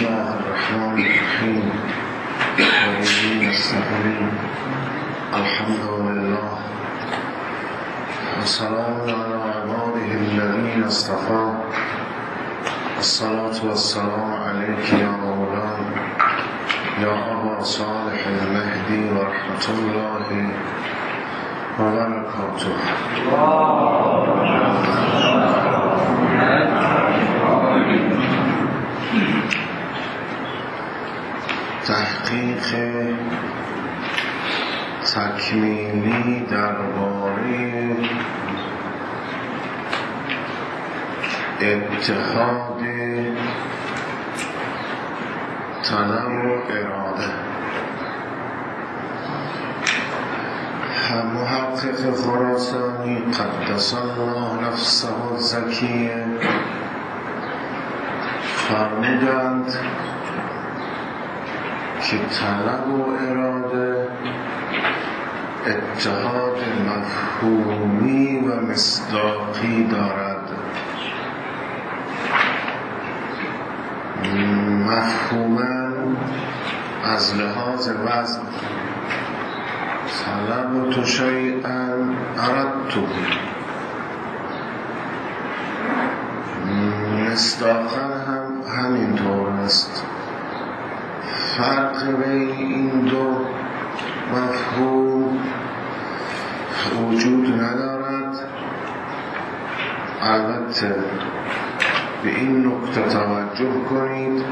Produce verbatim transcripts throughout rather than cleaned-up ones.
الله الرحمن الرحيم وبه نستعين الحمد لله والسلام على عباده الذين اصطفى الصلاة والسلام عليك يا مولانا يا أبا صالح المهدي ورحمة الله وبركاته. تحقیق تکمیلی درباره اتحاد طلب و اراده. محقق خراسانی قدس الله نفسه الزکیه فرمودند که طلب و اراده اتحاد مفهومی و مصداقی دارد. مفهوما از لحاظ وزن طلبت شیئا اردته، مصداقا هم همینطور است. فرق بین این دو مفهوم وجود ندارد. البته به این نکته توجه کنید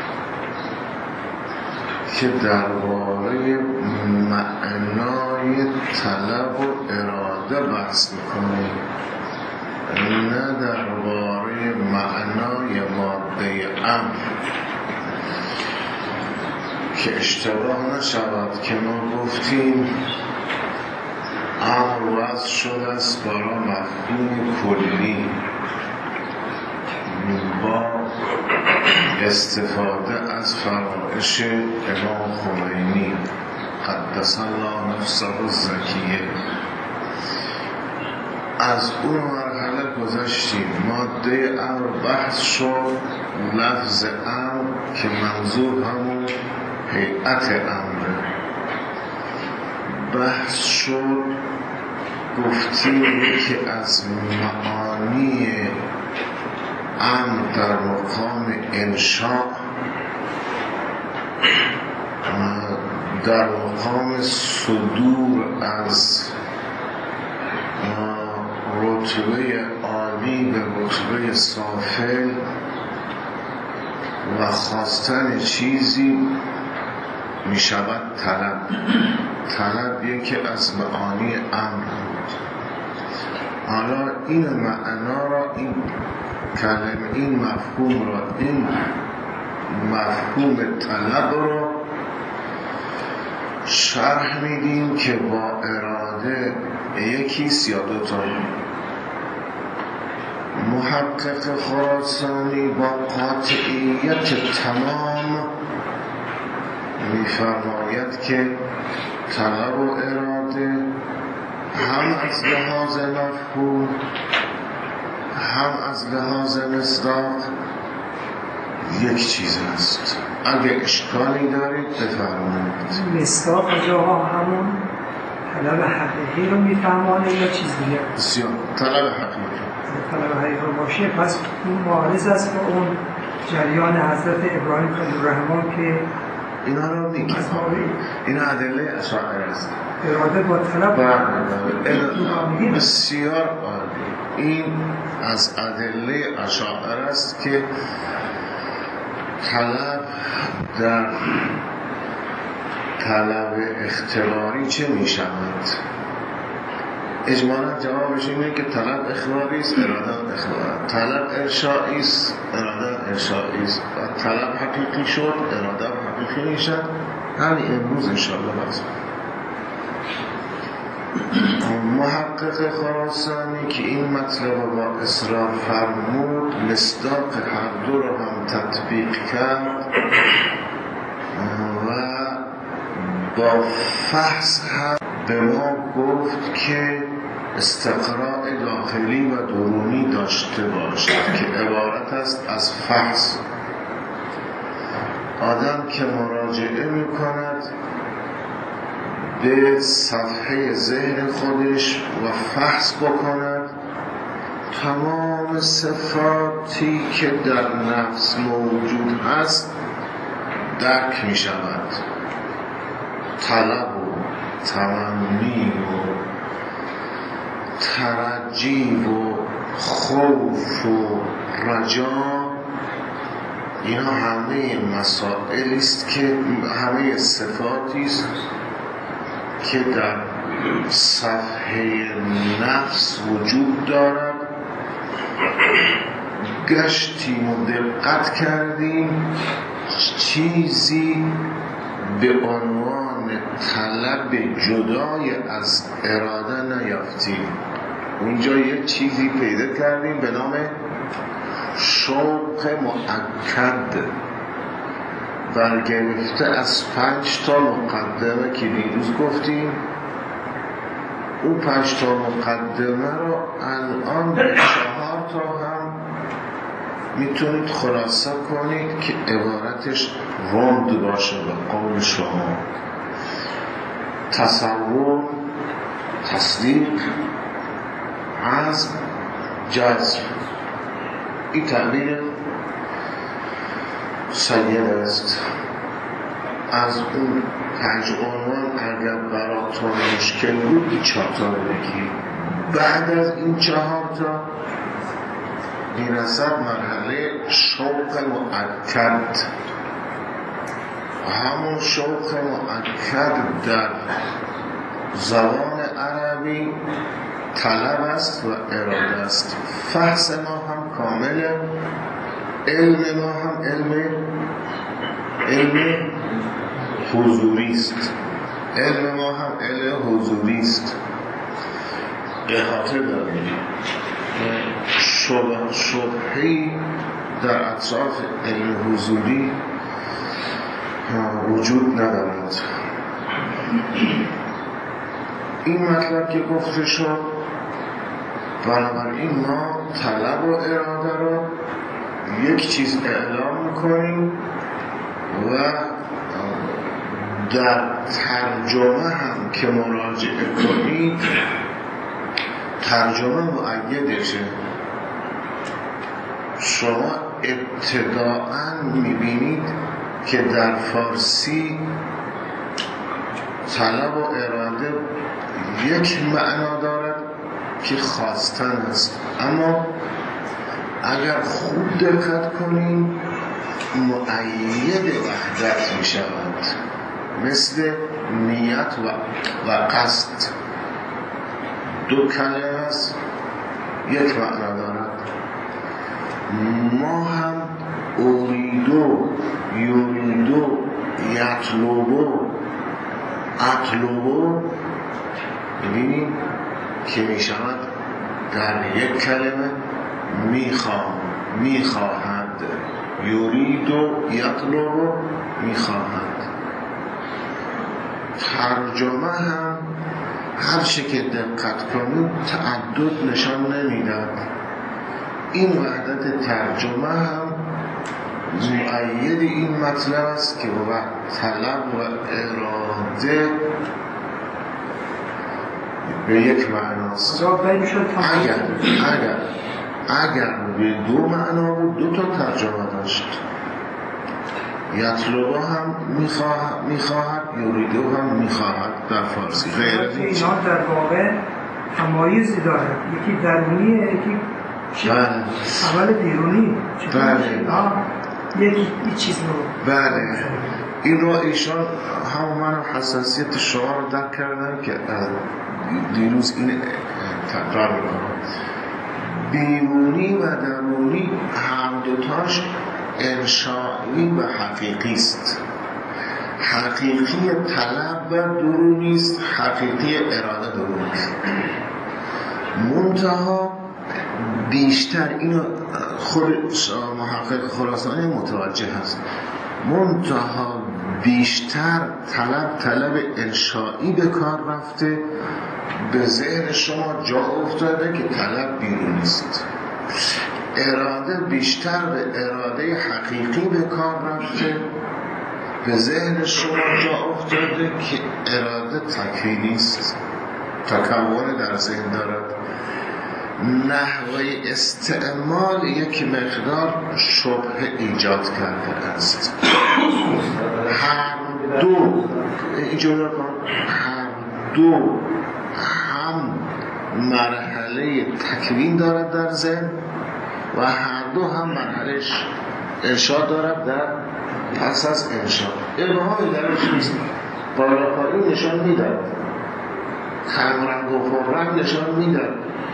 که درباره معنای طلب و اراده بحث میکنیم، نه درباره معنای ماده امر، که اشتباه نشود که ما گفتیم امر وضع شده است برای مفهوم کلی با استفاده از فرمایش امام خمینی قدس الله نفسه الزکیه. از اون مرحله گذشتیم. ماده امر بحث شد، لفظ امر که منظور همون هیئت امره بحث شد. گفتیم که از معانی امر در مقام انشاء، در مقام صدور از رتبه عالی به رتبه سافل و خواستن چیزی می شود طلب. طلب یکی از معانی امر بود. حالا این معنا را، این کلمه، این مفهوم را، این مفهوم طلب را شرح میدیم که با اراده یکیست یا دوتا. محقق خراسانی با قاطعیت تمام می‌فرماید که طلب و اراده هم از لحاظ مفهوم هم از لحاظ مصداق یک چیز است. اگه اشکالی دارید بفرمایید. مصداق جاها همون طلب حقیقی رو میفهمانه یا چیز دیگه؟ بسیار طلب حقیقی. طلب حقیقی باشه پس این معارض است با اون جریان حضرت ابراهیم خلیل الرحمن که اینا رو میگیم. این ادله اشاعره است. اراده با طلب بله بسیار عالی. این از ادله اشاعره است که طلب در طلب اختباری چه می شود؟ اجمالا جوابش اینه که طلب اخباری است، اراده اخباری. طلب ارشایی است، اراده ارشایی است. و طلب حقیقی شد، اراده حقیقی میشد. همین امروز انشاءالله بحث. محقق خراسانی که این مطلب با اصرار فرمود، مصداق هر دو رو هم تطبیق کرد و با فحص هم به ما گفت که استقراء داخلی و درونی داشته باشد که عبارت است از فحص. آدم که مراجعه می کند به صفحه ذهن خودش و فحص بکند تمام صفاتی که در نفس موجود هست درک می شود. طلب و تمنی و ترجی و خوف و رجا، اینا همه مسائلی است که همه صفاتی است که در صفحه نفس وجود دارد. گشتیم و دقت کردیم چیزی به عنوان طلب جدای از اراده نیافتیم. اونجا یه چیزی پیدا کردیم به نام شوق مؤکد، برگرفته از پنج تا مقدمه که دیروز گفتیم. اون پنج تا مقدمه رو الان چهار تا هم میتونید خلاصه کنید که عبارتش روند باشه به قول شما: تصور، تصدیق، عزم، جزم. این تعبیر سید است. از اون پنج عنوان اگر براتون مشکل بود این چهار تا بگید. بعد از این چهار تا میرسد مرحله شوق مؤکد. همون شوق مؤکد در زبان عربی طلب است و اراده است. فحص ما هم کامله، علم ما هم علم علم حضوری است. علم ما هم علم حضوری است. احاطه داریم. شبه شبهی در اطراف علم حضوری وجود ندارد. این مطلب که گفته شد، بنابراین ما طلب و اراده رو یک چیز اعلام میکنیم و در ترجمه هم که مراجعه کنید ترجمه مؤیدشه. شما ابتداءً میبینید که در فارسی طلب و اراده یک معنا دارد که خواستن است، اما اگر خوب دقت کنیم مؤید وحدت می شود، مثل نیت و, و قصد. دو کلمه است، یک معنا دارد. ما هم اوریدو، یوریدو، یطلبو، اطلبو ببینیم که می شود در یک کلمه میخوام، میخواهد. یوریدو، یطلبو، میخواهد. ترجمه هم هر چه که دقت کنید تعدد نشان نمیداد. این وحدت ترجمه هم مؤید این مطلب است که با طلب و اراده به یک معناست. اگر اگر اگر به دو معنا بود دو تا ترجمه داشت. یطلبو هم میخواهد میخواهد یوریدو هم میخواهد در فارسی. غیر اینا در واقع تمایزی داره، یکی درونیه یکی اول بیرونی. بله یکی این چیز رو بله این رو ایشان هم من حساسیت شما رو درک کردن که دیروز این تکرار میکنم. بیرونی و درونی هم دوتاش انشایی و حقیقی است. حقیقی طلب و درونی است، حقیقی اراده درونی است. منتها بیشتر اینو خود محقق خراسانی متوجه هست، منتها بیشتر طلب طلب انشایی به کار رفته، به ذهن شما جا افتاده که طلب بیرونی است. اراده بیشتر به اراده حقیقی به کار رفته به ذهن شما جا افتاده که اراده تکوینی است، تکون در ذهن دارد، نحوه استعمال یک مقدار شبهه ایجاد کرده است. هر دو اینجور هر دو هم مرحله تکوین دارد در ذهن و هر دو هم مرحله انشاء دارد در پس از انشاء. ابهامی درش نیست. بالاخره نشان میداد، کمرنگ و پررنگ نشان میداد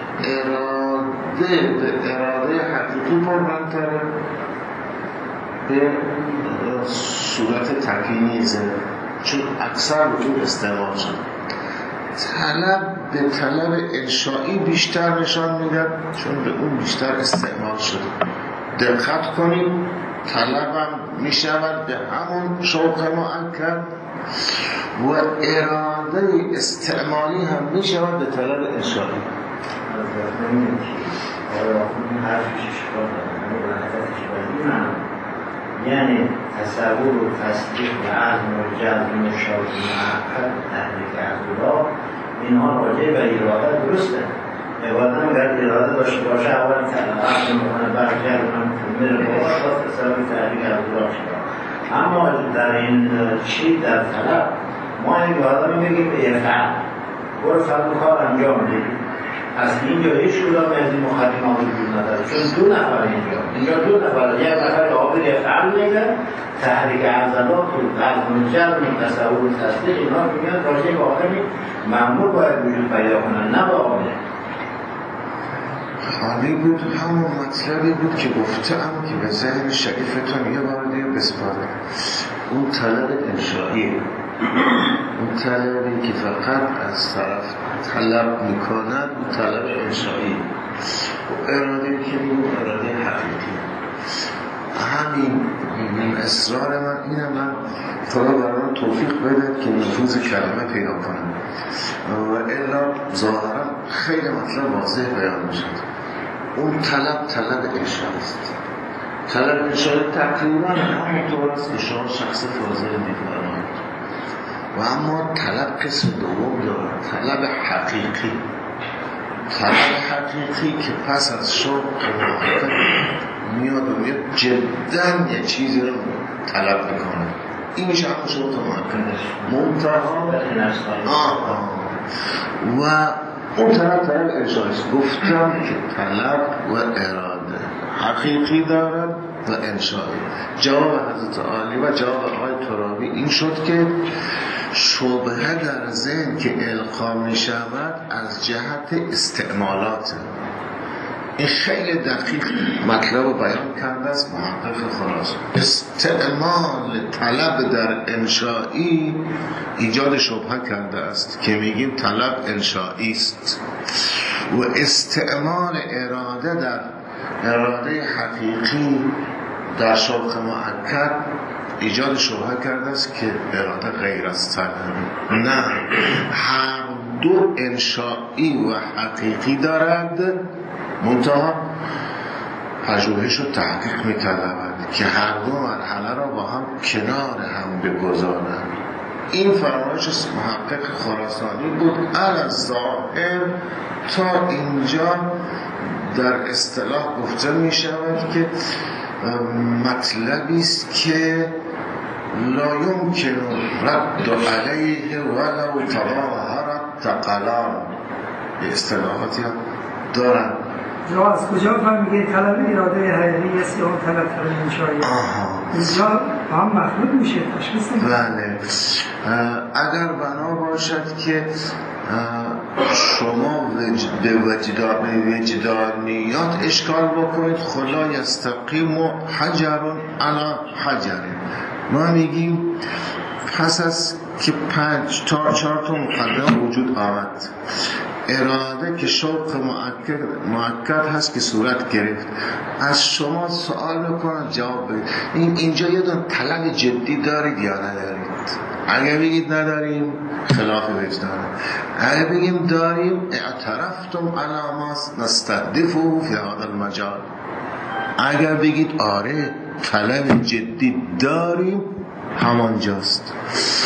اراده به اراده حقیقی پررنگ‌تره به صورت تکوینی ذهن، چون اکثر وجود استعمال شد. طلب به طلب انشایی بیشتر نشان میداد چون به اون بیشتر استعمال شد. دقت کنید، طلبم میشود به همون شوق مؤکد و اراده استعمالی هم میشود به طلب انشایی. یعنی تصور و تصدیق و عزم و جلب مشاهد معقد تحریک عقلا اینها راجع به اراده درسته. عبادت اگر اراده داشته باشه اول عزم میکنه بعد جلب میره باید با تصور تحریک عقلا شده. اما در این چی در طلب ما این اراده میگیم به افعال برو فرد کار انجام بدید. از اینجا هیچ کدام از این مخاطبان وجود نداره، چون دو نفر اینجا اینجا دو نفر، یک نفر عابر افعال میگه تحریک عضلات و عزم جلب و تصور و تصدیق اینا میگن راجع به آدمی مأمور باید وجود پیدا کنن، نه به عابر. حالی بود همون مطلبی بود که گفتم که به ذهن شریفتون یه بار دیگه بسپاره. اون طلب انشایی، اون طلبی که فقط از طرف طلب میکنن، اون طلب انشایی و اراده که میگون اراده حقیقی. همین اصرار من اینه، من خدا برای توفیق بده که نفوذ کلمه پیدا کنم و الا ظاهرا خیلی مطلب واضح بیان میشد. اون طلب طلب انشایی است. طلب انشایی تقریبا همونطور است که شما شخص فاضل می‌فرمایید و اما طلب قسم دوم دارد، طلب حقیقی. طلب حقیقی که پس از شوق محقق میاد و میاد جداً یه چیزی رو طلب میکنه. این میشه همون شوق محقق منتها و اون طلب طلب انشاییست. گفتم که طلب و اراده حقیقی دارد و انشایی. جواب حضرت عالی و جواب آقای ترابی این شد که شبهه در ذهن که القا می شود از جهت استعمالات. این خیلی دقیق مطلب رو بیان کرده است محقق خلاص. استعمال طلب در انشایی ایجاد شبهه کرده است که میگیم طلب انشایی است و استعمال اراده در اراده حقیقی در شوق مؤکد ایجاد شبهه کرده است که اراده غیر از طلب. نه، هر دو انشایی و حقیقی دارد، منتها پژوهش و تحقیق می‌طلبد که هر دو مرحله را با هم کنار هم بگذارند. این فرمایش محقق خراسانی بود. الظاهر تا اینجا در اصطلاح گفته می شود که مطلبی است که لا یمکن رد علیه ولو تظاهرت ثقلان. اصطلاحاتی هم دارن. یا از کجا فهمیدید طلب اراده حقیقی است یا طلب طلب انشایی؟ اینجا هم مخلوط میشه تشخیص نمیشه. بله، اگر بنا باشد که شما به وجدانیات اشکال بکنید، خلا یستقیم و حجر علی حجر. ما میگیم پس از که پنج تا چهار تا مقدم وجود آمد، اراده که شوق مؤکد مؤکد هست که صورت گرفت، از شما سوال میکنن جواب بدید. این اینجا یه دون طلب جدی دارید یا ندارید؟ اگر بگید نداریم خلاف وجدانه، اگر بگیم داریم اعترفتم علی ما نستهدفه فی هذا المجال. اگر بگید آره طلب جدی داریم، همانجاست.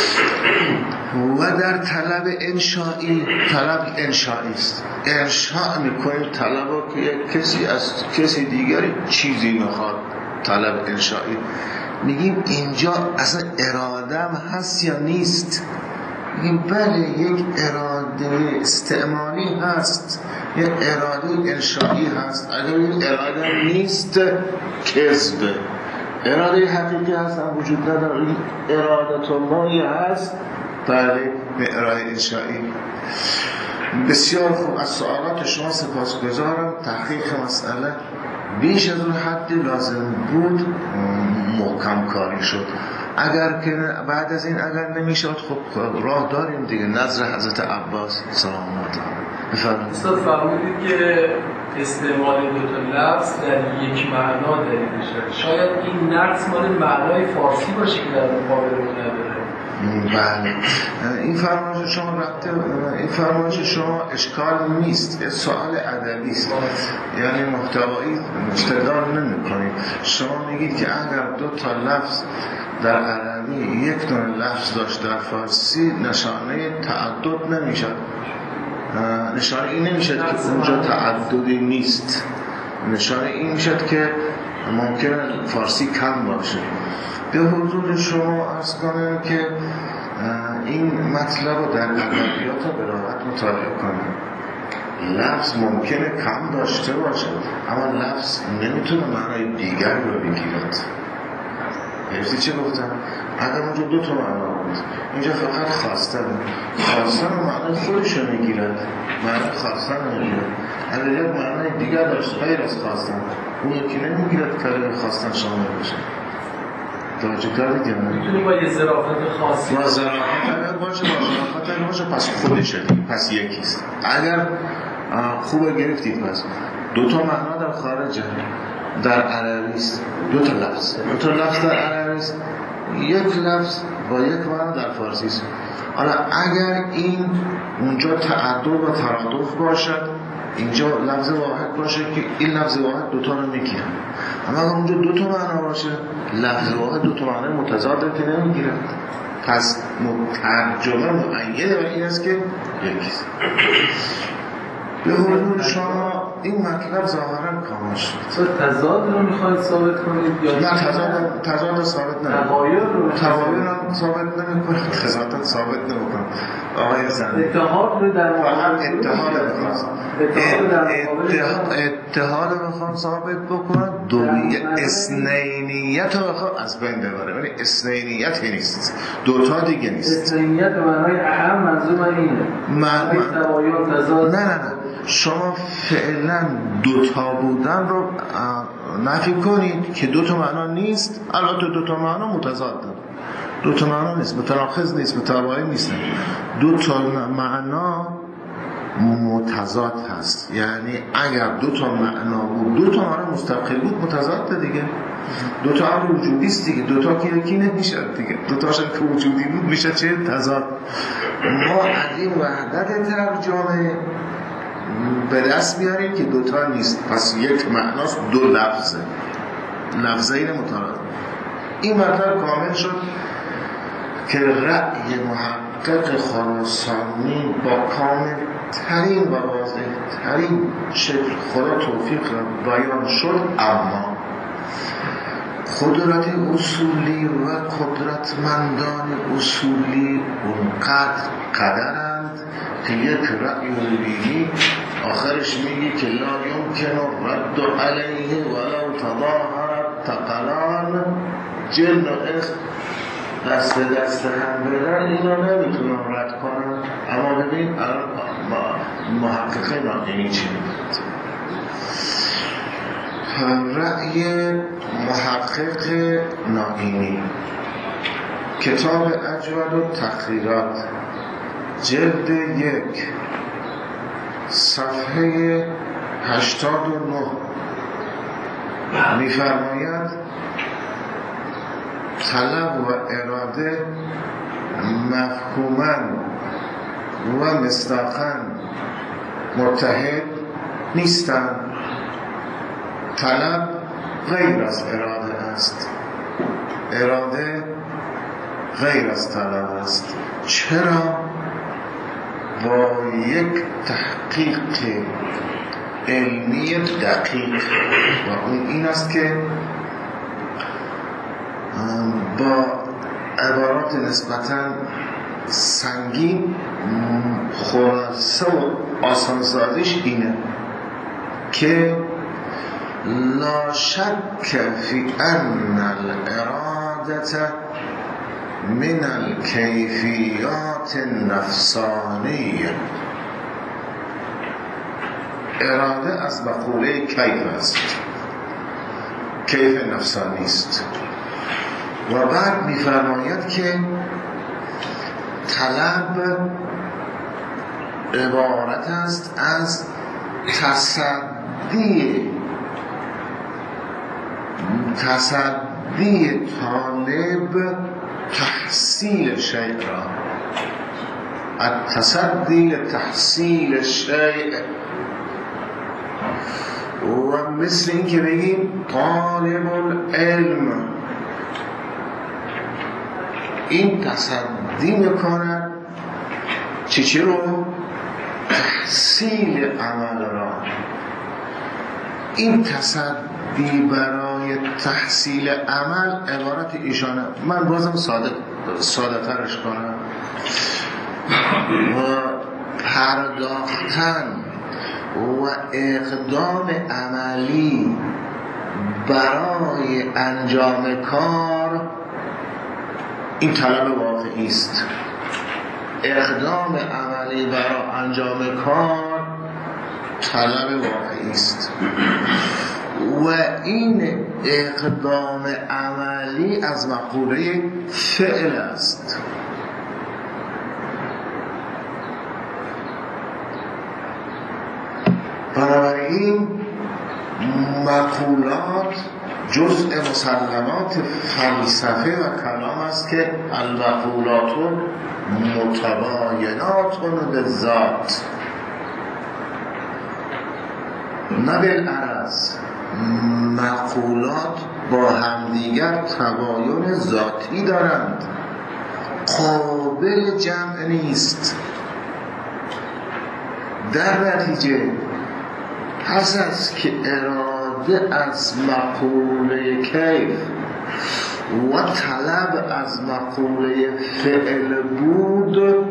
و در طلب انشایی، طلب انشایی است، انشاء میکنیم طلب رو که یک کسی از کسی دیگری چیزی میخواد، طلب انشایی. میگیم اینجا اصلا اراده هم هست یا نیست؟ میگیم بله یک اراده استعمالی هست، یک اراده انشایی هست. اگر این اراده نیست کذبه. اراده حقیقی هست هم وجود نداره، این ارادت اللهی هست، بله به اراده انشایی. بسیار خوب، از سوالات شما سپاسگزارم. تحقیق مسئله بیش از اون حدی لازم بود محکم کاری شد. اگر که بعد از این اگر نمیشد خب راه داریم دیگه، نظر حضرت عباس سلام الله بفرمایید. استاد فرمودید که استعمال دو تا لفظ در یک معنا دلیل شد. شاید این نقص مال معنای فارسی باشه که در مقابل اون نداره. بله این فرمایش شما رفته، این فرمایش شما اشکال نیست، سوال ادبی است، یعنی محتوایی استدلال نمی‌کنید. شما میگید که اگر دو تا لفظ در عربی یک دونه لفظ داشت در فارسی نشانه تعدد نمیشد، نشانه این نمیشد که اونجا تعددی نیست، نشانه این میشد که ممکنه فارسی کم باشه. به حضور شما عرض کنم که این مطلب رو در ادبیات به راحت مطالعه کنیم. لفظ ممکنه کم داشته باشه اما لفظ نمیتونه معنای دیگر رو بگیرد. گرفتی چه گفتم؟ اگر اونجا دو تا معنا بود، اینجا فقط خواستن خواستن و معنای خودش رو میگیرد، معنای خواستن رو میگیرد. اگر یک معنای دیگر داشت غیر از خواستن، اون یکی نمیگیرد کلمه خواستن شامل بشه. توجه کردید یا نه؟ میتونی با یه ظرافت خاصی با ظرافت اگر باشه، با ظرافت اگر باشه پس خودشه، پس یکیست. اگر خوبه گرفتید پس دو تا معنا در خارجه، در عربی است دو تا لفظ، دو تا لفظ در عربی است، یک لفظ با یک معنا در فارسی است. حالا اگر این اونجا تعدد و ترادف باشد، اینجا لفظ واحد باشه که این لفظ واحد دو تا رو میگیره، اما اگر اونجا دو تا معنا باشه لفظ واحد دو تا معنی متضاد که نمیگیره، پس ترجمه مؤیده و این است که یکیست. به حضور شما این مطلب ظاهرا کامل شد. تضاد رو میخواید ثابت کنید یا نه؟ تضاد تضاد ثابت نمی‌کنه، تغایر رو تغایر رو ثابت نمی‌کنه، تضاد ثابت نمی‌کنه. آقای زنده اتحاد رو در فقط اتحاد می‌خوام اتحاد رو می‌خوام ثابت بکنم، دویه اثنینیت رو می‌خوام از بین ببره، ولی اثنینیت نیست، دو تا دیگه نیست. اثنینیت به معنای اهم منظور اینه. من تغایر تضاد نه نه نه شما فعلا دو تا بودن رو نفی کنید که دو تا معنا نیست. البته دو تا معنا متضاد داره، دو تا معنا نیست، متناقض نیست، متباین نیست، دو تا معنا متضاد هست. یعنی اگر دو تا معنا بود، دو تا معنا مستقل بود، متضاد دیگه. دو تا امر وجودی است دیگه، دو تا که یکی نمیشه دیگه، دو تاشون که وجودی بود میشه چه؟ تضاد. ما از این وحدت ترجمه به دست بیاریم که دوتا نیست، پس یک معناست، دو لفظه، لفظین متضاد. این مطلب کامل شد که رأی محقق خراسانی با کامل ترین و واضح ترین شکل خدا توفیق را بیان شد، اما قدرت اصولی و قدرتمندان اصولی اونقدر قدرند که یک رأی علمی آخرش میگی که لا یمکن رد علیه ولو تظاهرت ثقلان، جن و انس دست دست هم برن، اینا نمیتونن رد کنن. اما ببین محققه ناقینی چی میگوید؟ رأی محقق ناقینی، کتاب اجود و تقریرات، جلد یک، صفحه هشتاد و نه می‌فرماید طلب و اراده مفهوماً و مصداقاً متحد نیستند. طلب غیر از اراده است، اراده غیر از طلب است. چرا؟ با یک تحقیق علمی دقیق و اون این است که با عبارات نسبتاً سنگین خلاصه و آسانسازیش اینه که لا شک فی ان الارادة من الکیفیات النفسانیه. اراده از مقوله کیف است، کیف نفسانی است. و بعد می‌فرماید که طلب عبارت است از تصدی تصدی طالب تحصیل شیء را، التصدی تحصیل شیء. و مثل این که بگیم طالب العلم، این تصدی میکند چی چی رو؟ تحصیل عمل را. این تصدی برای تحصیل عمل عبارت ایشانه. من بازم ساده ساده ترش کنم و پرداختن و اقدام عملی برای انجام کار، این طلب واقعی است. اقدام عملی برای انجام کار طلب واقعی است و این اقدام عملی از مقوله فعل است. بنابراین مقولات جزء مسلمات فلسفه و کلام است که المقولات متباینات بالذات، نه بالعرض. مقولات با همدیگر تباین ذاتی دارند، قابل جمع نیست. در نتیجه پس از که اراده از مقوله کیف و طلب از مقوله فعل بود،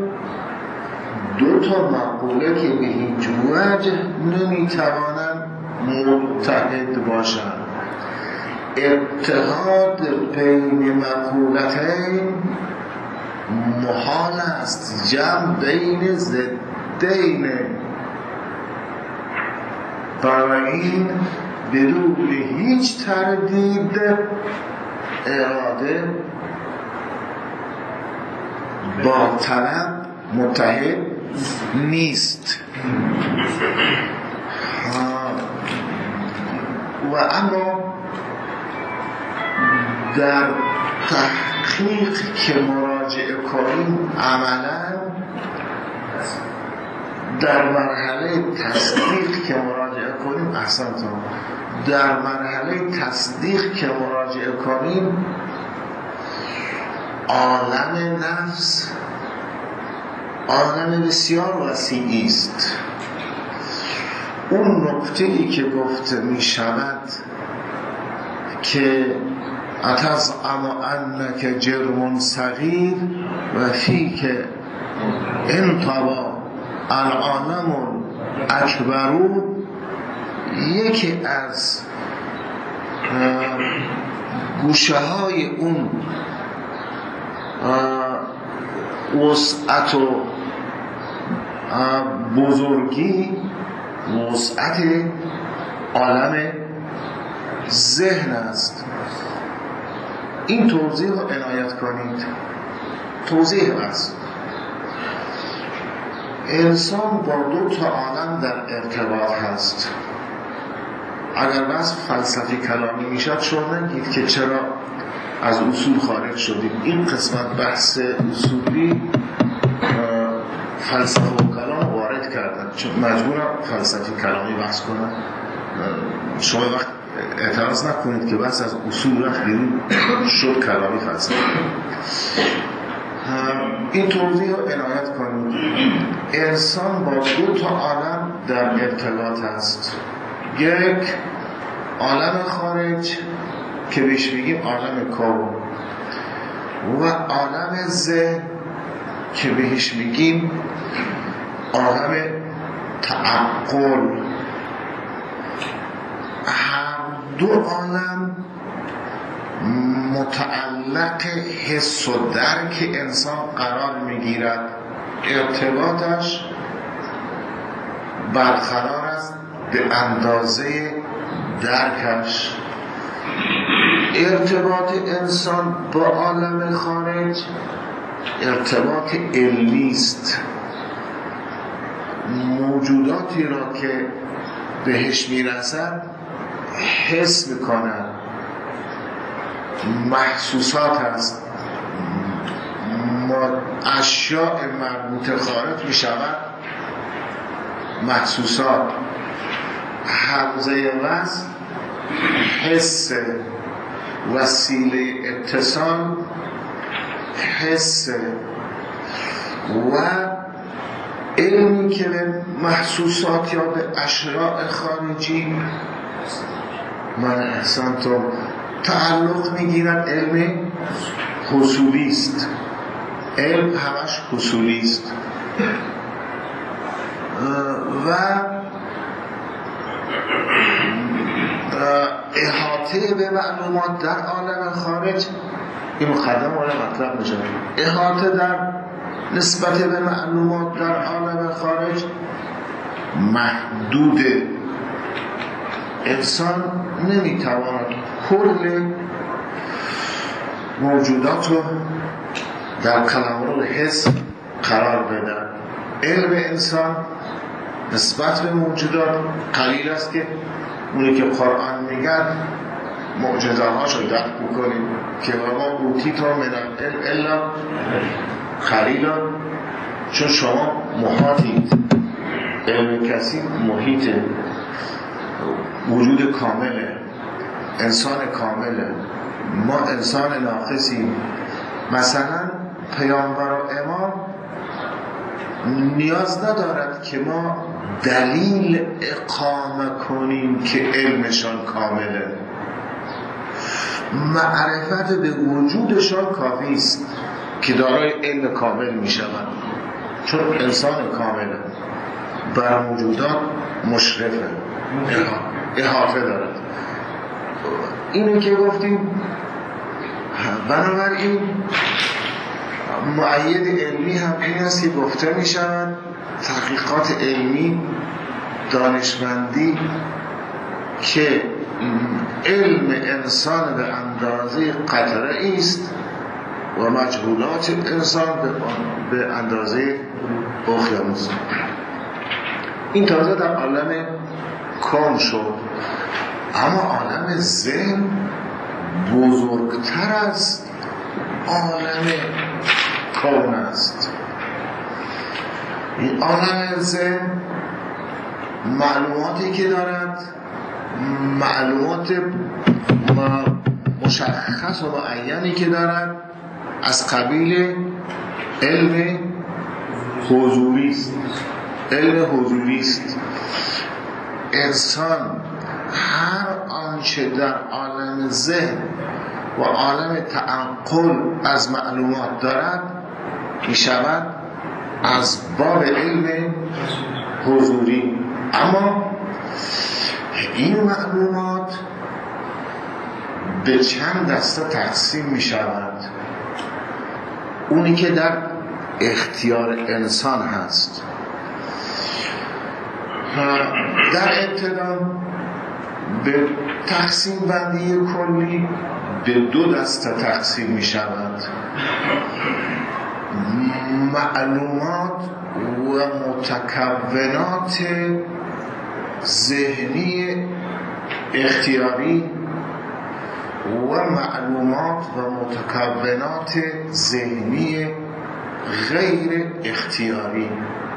دو تا مقوله که به هیچ وجه نمیتوانند متحد باشند. اتحاد بین مقولتین محال است، جمع بین ضدین. بنابراین بدون هیچ تردید اراده با طلب متحد نیست. و اما در تحقیق که مراجعه کنیم، عملا در مرحله تصدیق که مراجعه کنیم احسنتم در مرحله تصدیق که مراجعه کنیم، عالم نفس عالم بسیار وسیعی است. اون نکته‌ای که گفته می شود که اتزعم انک جرم صغیر و فیک انطبا العالم اکبرو، یکی از گوشه های اون وسعت و بزرگی وسعت عالم ذهن است. این توضیح رو عنایت کنید. توضیح است انسان با دو تا عالم در ارتباط هست. اگر بس فلسفی کلامی میشد شما نگید که چرا از اصول خارج شدیم. این قسمت بحث اصولی فلسفه و کلام وارد کردن، چون مجبورم فلسفی کلامی بحث کنم. شما وقت اعتراض نکنید که بحث از اصول رفت بیرون شد کلامی فلسفه. این توضیح رو عنایت کنید. انسان با دو تا عالم در ارتباط است. یک عالم خارج که بهش میگیم عالم کون و عالم ذهن که بهش میگیم عالم تعقل. هر دو عالم متعلق حس و درک انسان قرار میگیرد. ارتباطش برقرار است به اندازه درکش. ارتباط انسان با عالم خارج ارتباط علمی است. موجوداتی را که بهش میرسد حس میکنند، محسوسات هست، اشیاء مربوط خارج میشود محسوسات. حوزه وصل حس، وسیله اتصال حس و علمی که به محسوسات یا به اشیاء خارجی من احسان تو تعلق میگیرد علم حصولی است. علم همش حصولی است و احاطه به معلومات در عالم خارج، این مقدمه ولی مطلب میشه، احاطه در نسبت به معلومات در عالم خارج محدود. انسان نمیتواند کل موجودات رو در قلمرو حس قرار بده. علم انسان نسبت به موجودات قلیل است که اونی که قرآن میگن معجزه هاشو درک بکنیم که ما اوتی تا من العلم الا قلیلا، چون شما محاطید. علم کسی محیط وجود کامله، انسان کامله، ما انسان ناقصیم. مثلا پیامبر و امام نیاز ندارد که ما دلیل اقامه کنیم که علمشان کامله. معرفت به وجودشان کافی است که دارای علم کامل می شود، چون انسان کامله، بر موجودات مشرفه، احاطه دارد. اینو که گفتیم، بنابراین مؤید علمی هم این است که گفته می شود تحقیقات علمی، دانشمندی که علم انسان به اندازه قطره است و مجهولات انسان به اندازه اقیانوس. این تازه در عالم کون شد، اما عالم ذهن بزرگتر از عالم کون است. این عالم ذهن معلوماتی که دارد معلومات مشخص و معینی که دارد از قبیل علم حضوری است. علم حضوری است. انسان هر آنچه در عالم ذهن و عالم تعقل از معلومات دارد می شود از باب علم حضوری. اما این معلومات به چند دسته تقسیم می شود. اونی که در اختیار انسان هست در ابتدا به تقسیم بندی کلی به دو دسته تقسیم می شود: معلومات و متکونات ذهنی اختیاری و معلومات و متکونات ذهنی غیر اختیاری.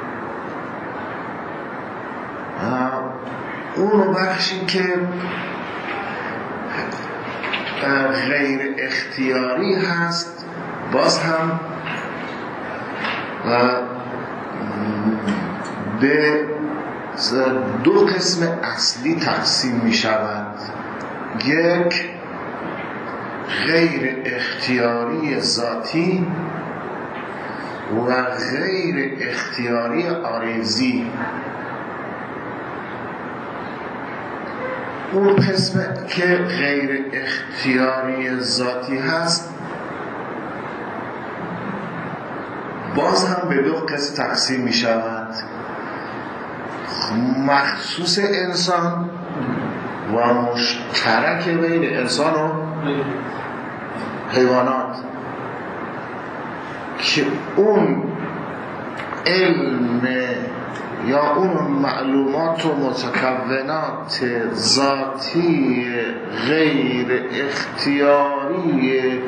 اون بخشی که غیر اختیاری هست باز هم و به دو قسم اصلی تقسیم می شود. یک غیر اختیاری ذاتی و غیر اختیاری عارضی. اون قسم که غیر اختیاری ذاتی هست باز هم به دو قسم تقسیم می شود: مخصوص انسان و مشترک بین انسان و حیوانات، که اون علم یا اون معلومات و متکونات ذاتی غیر اختیاری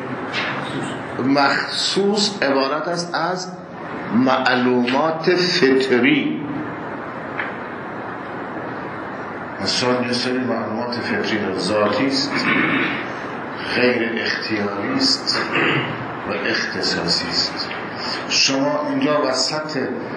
مخصوص عبارت است از معلومات فطری. مثلا یه سری معلومات فطری ذاتی است، غیر اختیاری است و اختصاصی است. شما اینجا وسط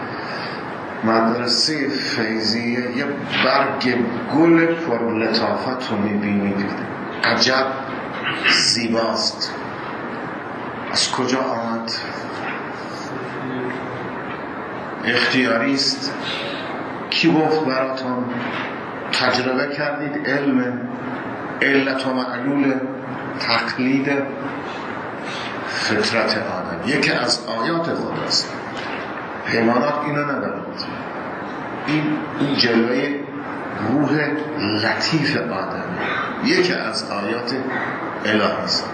مدرسه فیضیه یه برگ گل پر لطافت رو میبینید، عجب زیباست. از کجا آمد؟ اختیاری است. کی گفت براتون؟ تجربه کردید؟ علم علت و معلول تقلید فطرت آدم یکی از آیات خود است. حیوانات اینو ندارند. این این جلوه روح لطیف آدم یکی از آیات الهی است.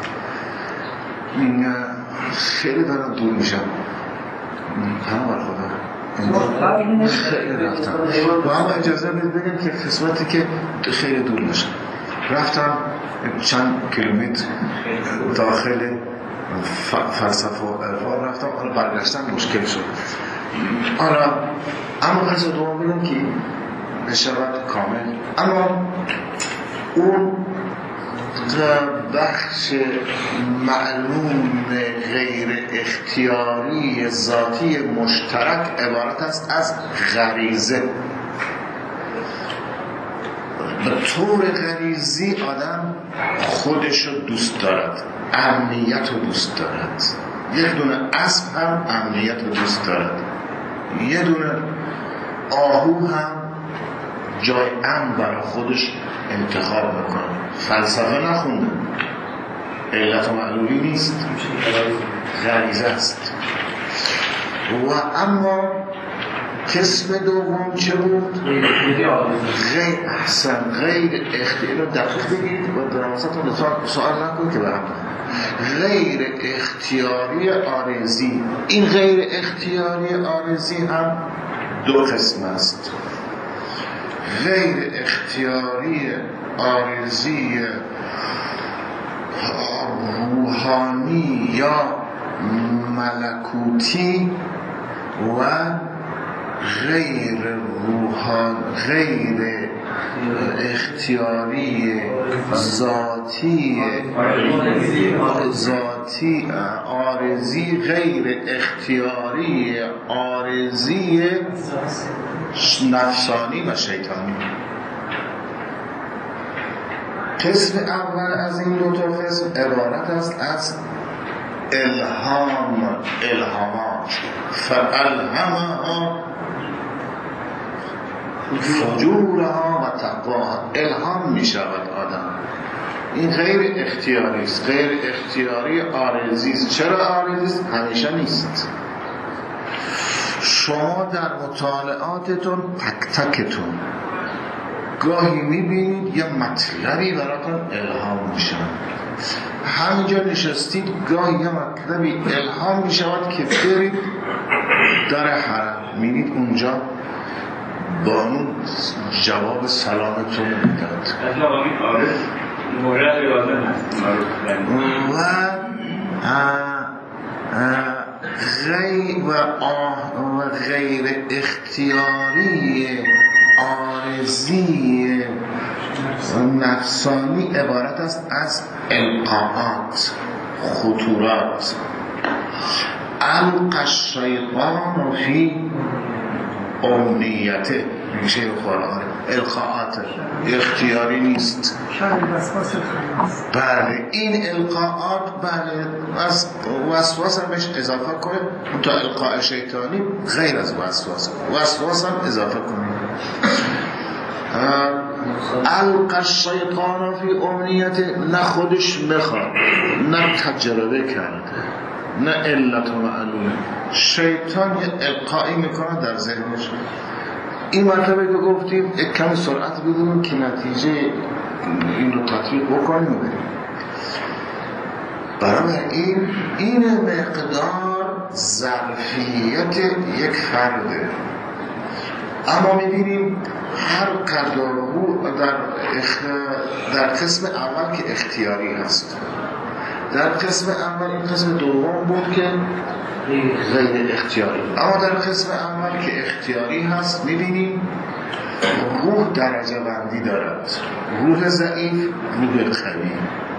خیلی دارم دور میشم. هم بر خدا خیلی رفتم و اما اجازه بدید بگم که قسمتی که خیلی دور میشم. رفتم چند کیلومتر داخل فلسفه و عرفان رفتم، حالا برگشتن مشکل شد. حالا اما قصد دوام بگم که بشود کامل. اما اون بخش معلوم غیر اختیاری ذاتی مشترک عبارت است از غریزه. به طور غریزی آدم خودش رو دوست دارد، امنیت رو دوست دارد. یک دونه اسب هم امنیت رو دوست دارد، یه دونه آهو هم جای امن برای خودش انتخاب میکنه. فلسفه نخونده، علت و معلولی نیست، غریزه است. و اما قسم دوم چه بود؟ غیر احسن غیر اختیاری رو دقیق بگید و درماستون سوال نکنید که برم غیر اختیاری عارضی. این غیر اختیاری عارضی هم دو قسم است. غیر اختیاری عارضی روحانی یا ملکوتی و غیر روحان غیر اختیاری ذاتی ذاتی عارضی غیر اختیاری عارضی نفسانی و شیطانی. قسم اول از این دو تا قسم عبارت است از الهام، الهامات. فالهمها فجورها و تقواها. الهام می شود آدم. این غیر اختیاری است، غیر اختیاری عارضی است. چرا عارضی است؟ همیشه نیست. شما در مطالعاتتون تک تکتون گاهی میبینید یه مطلبی براتون الهام میشه. همینجا نشستید گاهی یه مطلبی الهام میشود که برید در حرم، میبینید اونجا بانو جواب سلامتون میداد و غیر و, و غیر اختیاری عارضی نفسانی عبارت است از القاءات، خطورات. القى الشیطان فی امنیته، میشه قرآن القاءات اختیاری نیست. بله این القاءات بله وسواس هم بهش اضافه کنید تا القاء شیطانی غیر از وسواس، وسواس هم اضافه کنید. القى الشیطان فی امنیته، نه خودش میخواد نه تجربه کرده نه علت و معلومه، شیطان یه القایی میکنه در ذهنش. این مرتبه که گفتیم کم سرعت بدونیم که نتیجه این رو تطبیق بکنیم و بریم. برای این این مقدار ظرفیت یک فرده، اما میبینیم هر قدر در, اخ... در قسم اول که اختیاری هست، در قسم اول این قسم دوم بود که غیر اختیاری، اما در قسم اول که اختیاری هست میبینیم روح درجه بندی دارد، روح ضعیف، روح قوی،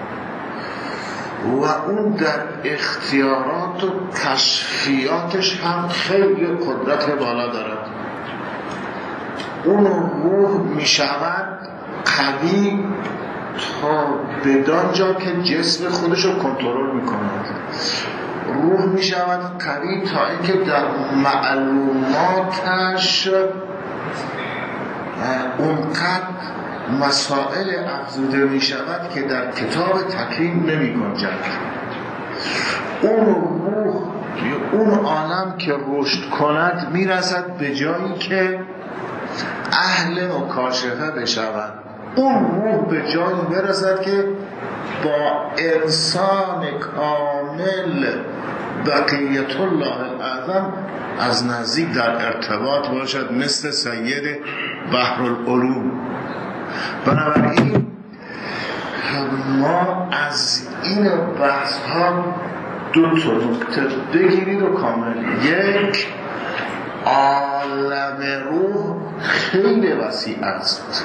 و اون در اختیارات و کشفیاتش هم خیلی قدرت بالا دارد. اون روح میشود قوی تا بدان جا که جسم خودش رو کنترل میکند، روح میشود قوی تا اینکه در معلوماتش اونقدر مسائل افزوده میشود که در کتاب تکوین نمی گنجد. اون روح اون عالم که رشد کند میرسد به جایی که اهل مکاشفه بشود، اون روح به جایی برسد که با انسان کامل بقیت الله الاعظم از نزدیک در ارتباط باشد، مثل سید بحرالعلوم. بنابراین ما از این بحث ها دو تا نکته بگیرید و کامل. یک، عالم روح خیلی وسیع است،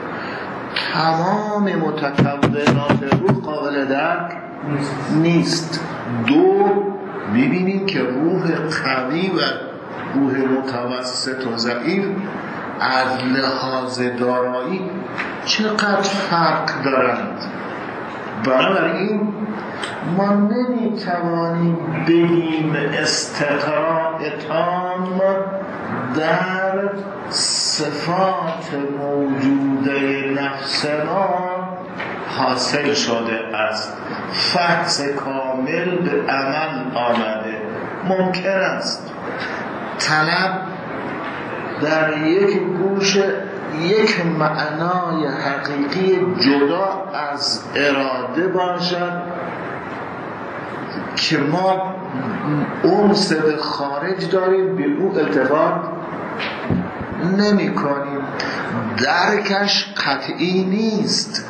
تمام متکونات روح قابل درک نیست. دو، میبینیم که روح قوی و روح متوسط و ضعیف از لحاظ دارایی چقدر فرق دارند. بنابراین ما نمیتوانیم بگیم استقراء تام در صفات موجوده نفس ما حاصل شده است، فحص کامل به عمل آمده. ممکن است طلب در یک گوش یک معنای حقیقی جدا از اراده باشد که ما اونس به خارج داریم، به او التفات نمی کنیم، درکش قطعی نیست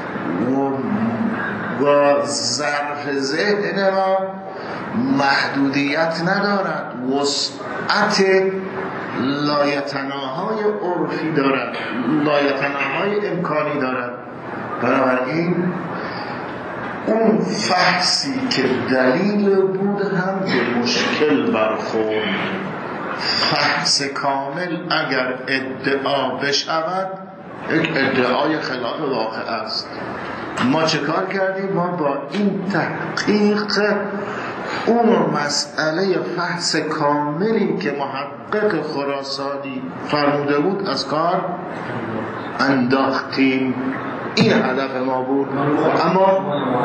و با ظرف ذهن ما محدودیت ندارد، وسعت لایتناهای عرفی دارد، لایتناهای امکانی دارد. بنابراین اون فحصی که دلیل بود هم به مشکل برخورد. فحص کامل اگر ادعا بشود یک ادعای خلاف واقع است. ما چه کار کردیم؟ ما با این تحقیق اون مسئله فحص کاملی که محقق خراسانی فرموده بود از کار انداختیم. این هدف ما بود. اما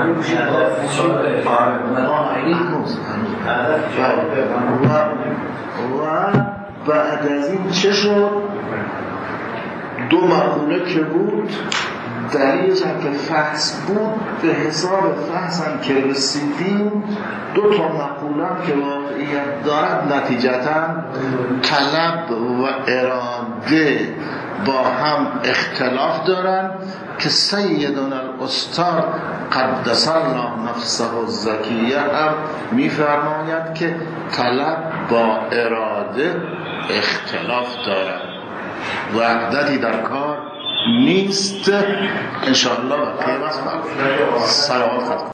و بعد از این چه شد؟ دو مقوله که بود دلیلش هم که فحص بود، به حساب فحص هم که رسیدیم دو تا مقوله هم که واقعیت دارد، نتیجتا طلب و اراده با هم اختلاف دارن که سیدنا الاستاد قدس الله نفسه الزکیه هم میفرماید که طلب با اراده اختلاف دارد، وحدتی در کار نیست. انشاءالله و قیمت فرق سلامت خط